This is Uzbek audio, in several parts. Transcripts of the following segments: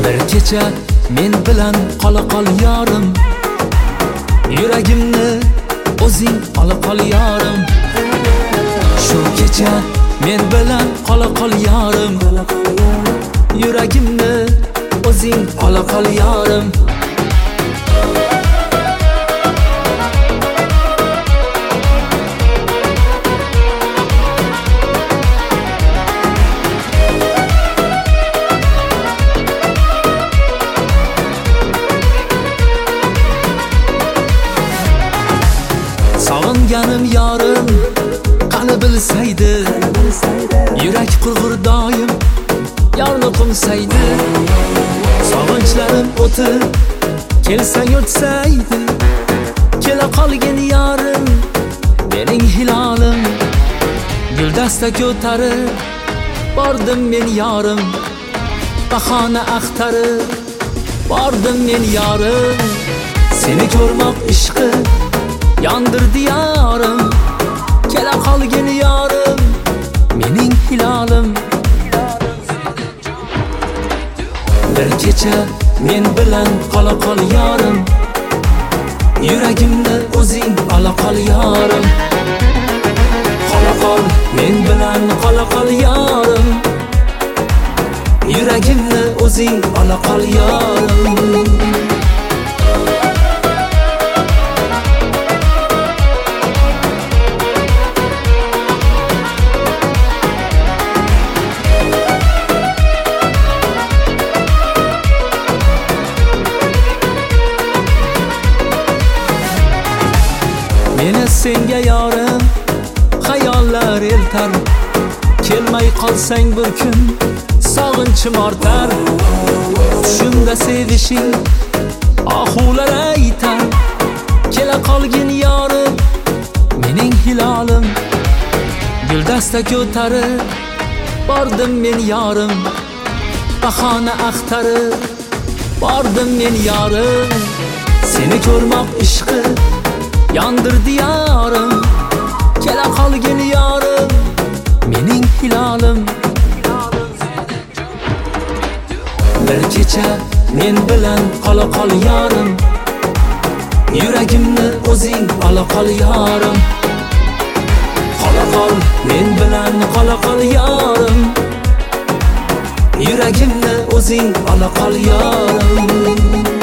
Bir kecha men bilan qola qol yorim, yuragimni o'zing ola qol yorim. Shu kecha men bilan qola qol yorim, yuragimni o'zing ola qol yorim. Sog'inganim yorim qani bilsaydi, yurak qurg'ur doim yorni qumsaydi. Sog'inchlarim o'ti kelsang o'tsaydi, kela qolgin yorim mening hilolim. Guldasta ko'tarib bordim men yorim, bahona axtarib bordim men yorim. Seni ko'rmoq ishqi yondirdi yorim, kela qolgin yorim mening hilolim. Bir kecha men bilan qola qol yorim, yuragimni o'zing ola qol yorim. Qola qol men bilan qola qol yorim, yuragimni o'zing ola qol yorim. Meni senga yorim xayollar eltar, kelmay qolsang bir kun sog'inchim ortar. Tushimda sevishing ohular aytar, kela qolgin yorim mening hilolim. Guldasta ko'tarib bordim men yorim, bahona axtarib bordim men yorim. Seni ko'rmoq ishqi yondirdi yorim, kela qolgin yorim mening hilolim. Bir kecha men bilan qola qol yorim, yuragimni o'zing ola qol yorim. Qola qol men bilan qola qol yorim, yuragimni o'zing ola qol yorim.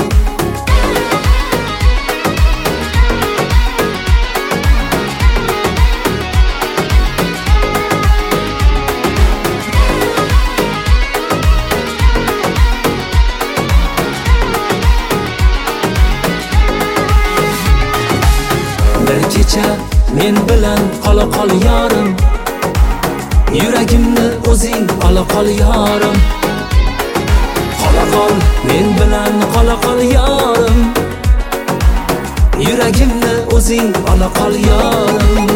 Bir kecha men bilan qola qol yorim, yuragimni o'zing ola qol yorim. Qola qol men bilan qola qol yorim, yuragimni o'zing ola qol yorim.